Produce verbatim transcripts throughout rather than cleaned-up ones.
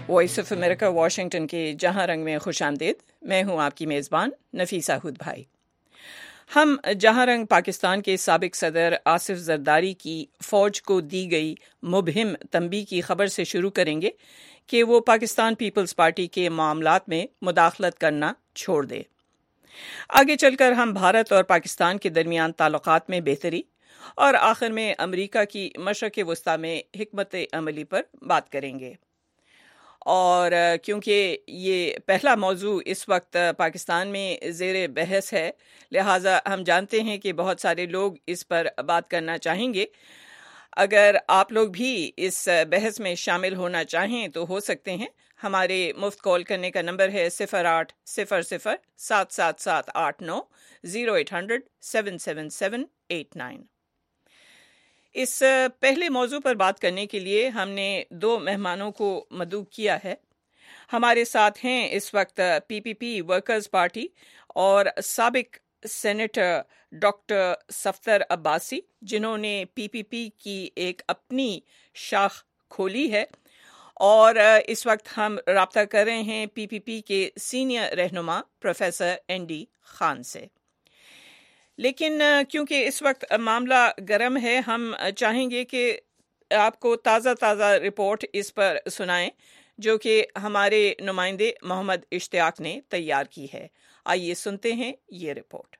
Voice of America Washington کے جہاں رنگ میں خوش آمدید. میں ہوں آپ کی میزبان نفیسہ ہود بھائی. ہم جہاں رنگ پاکستان کے سابق صدر آصف زرداری کی فوج کو دی گئی مبہم تنبیہ کی خبر سے شروع کریں گے کہ وہ پاکستان پیپلز پارٹی کے معاملات میں مداخلت کرنا چھوڑ دے. آگے چل کر ہم بھارت اور پاکستان کے درمیان تعلقات میں بہتری اور آخر میں امریکہ کی مشرق وسطیٰ میں حکمت عملی پر بات کریں گے. اور کیونکہ یہ پہلا موضوع اس وقت پاکستان میں زیر بحث ہے، لہٰذا ہم جانتے ہیں کہ بہت سارے لوگ اس پر بات کرنا چاہیں گے. اگر آپ لوگ بھی اس بحث میں شامل ہونا چاہیں تو ہو سکتے ہیں. ہمارے مفت کال کرنے کا نمبر ہے صفر آٹھ صفر صفر سات سات سات آٹھ نو zero eight hundred seven seven seven eight nine. اس پہلے موضوع پر بات کرنے کے لیے ہم نے دو مہمانوں کو مدعو کیا ہے. ہمارے ساتھ ہیں اس وقت پی پی پی ورکرز پارٹی اور سابق سینیٹر ڈاکٹر صفدر عباسی، جنہوں نے پی پی پی کی ایک اپنی شاخ کھولی ہے، اور اس وقت ہم رابطہ کر رہے ہیں پی پی پی کے سینئر رہنما پروفیسر این ڈی خان سے. لیکن کیونکہ اس وقت معاملہ گرم ہے، ہم چاہیں گے کہ آپ کو تازہ تازہ رپورٹ اس پر سنائیں جو کہ ہمارے نمائندے محمد اشتیاق نے تیار کی ہے. آئیے سنتے ہیں یہ رپورٹ.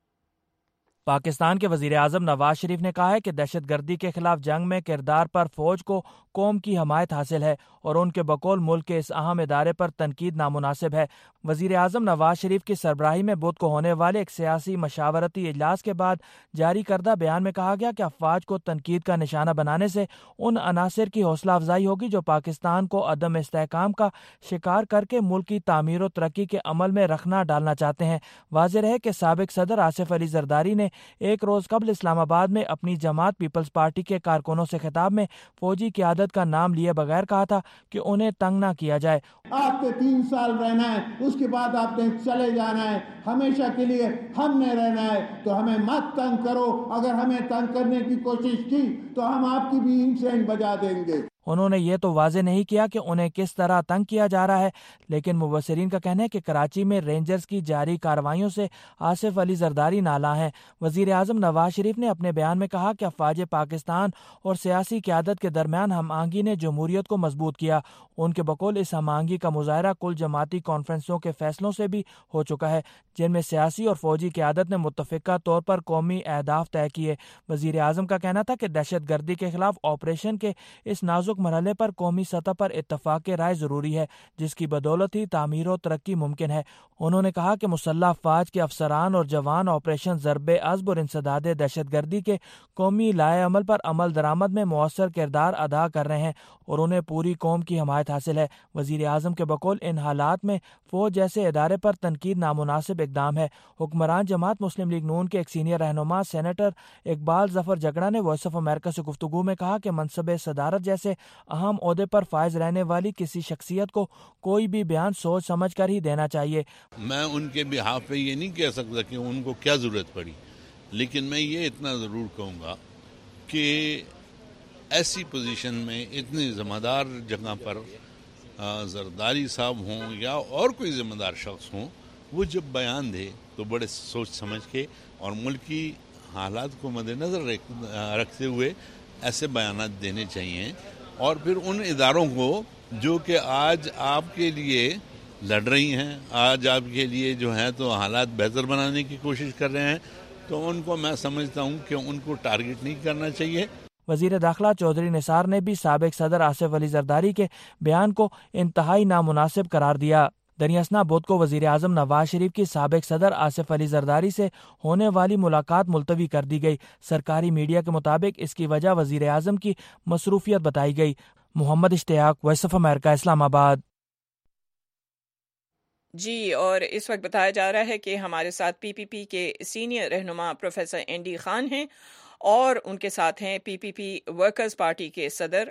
پاکستان کے وزیر اعظم نواز شریف نے کہا ہے کہ دہشت گردی کے خلاف جنگ میں کردار پر فوج کو قوم کی حمایت حاصل ہے اور ان کے بقول ملک کے اس اہم ادارے پر تنقید نامناسب ہے. وزیر اعظم نواز شریف کی سربراہی میں بدھ کو ہونے والے ایک سیاسی مشاورتی اجلاس کے بعد جاری کردہ بیان میں کہا گیا کہ افواج کو تنقید کا نشانہ بنانے سے ان عناصر کی حوصلہ افزائی ہوگی جو پاکستان کو عدم استحکام کا شکار کر کے ملک کی تعمیر و ترقی کے عمل میں رخنہ ڈالنا چاہتے ہیں. واضح رہے کہ سابق صدر آصف علی زرداری نے ایک روز قبل اسلام آباد میں اپنی جماعت پیپلز پارٹی کے کارکنوں سے خطاب میں فوجی قیادت کا نام لیے بغیر کہا تھا کہ انہیں تنگ نہ کیا جائے. آپ نے تین سال رہنا ہے، اس کے بعد آپ نے چلے جانا ہے، ہمیشہ کے لیے ہم نے رہنا ہے، تو ہمیں مت تنگ کرو. اگر ہمیں تنگ کرنے کی کوشش کی تو ہم آپ کی بھی انسین بجا دیں گے. انہوں نے یہ تو واضح نہیں کیا کہ انہیں کس طرح تنگ کیا جا رہا ہے، لیکن مبصرین کا کہنا ہے کہ کراچی میں رینجرز کی جاری کارروائیوں سے آصف علی زرداری نالاں ہیں. وزیر اعظم نواز شریف نے اپنے بیان میں کہا کہ افواج پاکستان اور سیاسی قیادت کے درمیان ہم آہنگی نے جمہوریت کو مضبوط کیا. ان کے بقول اس ہم آہنگی کا مظاہرہ کل جماعتی کانفرنسوں کے فیصلوں سے بھی ہو چکا ہے، جن میں سیاسی اور فوجی قیادت نے متفقہ طور پر قومی اہداف طے کیے. وزیر اعظم کا کہنا تھا کہ دہشت گردی کے خلاف آپریشن کے اس نازک مرحلے پر قومی سطح پر اتفاق رائے ضروری ہے، جس کی بدولت ہی تعمیر و ترقی ممکن ہے. انہوں نے کہا کہ مسلح افواج کے افسران اور جوان آپریشن ضرب عضب اور انسداد دہشت گردی کے قومی لائحہ عمل پر عمل درآمد میں مؤثر کردار ادا کر رہے ہیں اور انہیں پوری قوم کی حمایت حاصل ہے. وزیر اعظم کے بقول ان حالات میں فوج جیسے ادارے پر تنقید نامناسب اقدام ہے. حکمران جماعت مسلم لیگ نون کے ایک سینئر رہنما سینیٹر اقبال ظفر جگڑا نے وائس آف امریکہ سے گفتگو میں کہا کہ منصب صدارت جیسے اہم عہدے پر فائز رہنے والی کسی شخصیت کو کوئی بھی بیان سوچ سمجھ کر ہی دینا چاہیے. میں ان کے بہاف پہ یہ نہیں کہہ سکتا کہ ان کو کیا ضرورت پڑی، لیکن میں یہ اتنا ضرور کہوں گا کہ ایسی پوزیشن میں اتنی ذمہ دار جگہ پر زرداری صاحب ہوں یا اور کوئی ذمہ دار شخص ہوں، وہ جب بیان دے تو بڑے سوچ سمجھ کے اور ملکی حالات کو مد نظر رکھتے ہوئے ایسے بیانات دینے چاہیے. اور پھر ان اداروں کو جو کہ آج آپ کے لیے لڑ رہی ہیں، آج آپ کے لیے جو ہیں تو حالات بہتر بنانے کی کوشش کر رہے ہیں، تو ان کو میں سمجھتا ہوں کہ ان کو ٹارگٹ نہیں کرنا چاہیے. وزیر داخلہ چودھری نثار نے بھی سابق صدر آصف علی زرداری کے بیان کو انتہائی نامناسب قرار دیا. دریاسنا بدھ کو وزیر اعظم نواز شریف کی سابق صدر آصف علی زرداری سے ہونے والی ملاقات ملتوی کر دی گئی. سرکاری میڈیا کے مطابق اس کی وجہ وزیر اعظم کی مصروفیت بتائی گئی. محمد اشتیاق، وائس آف امریکہ، اسلام آباد. جی، اور اس وقت بتایا جا رہا ہے کہ ہمارے ساتھ پی پی پی کے سینئر رہنما پروفیسر این ڈی خان ہیں اور ان کے ساتھ ہیں پی پی پی ورکرز پارٹی کے صدر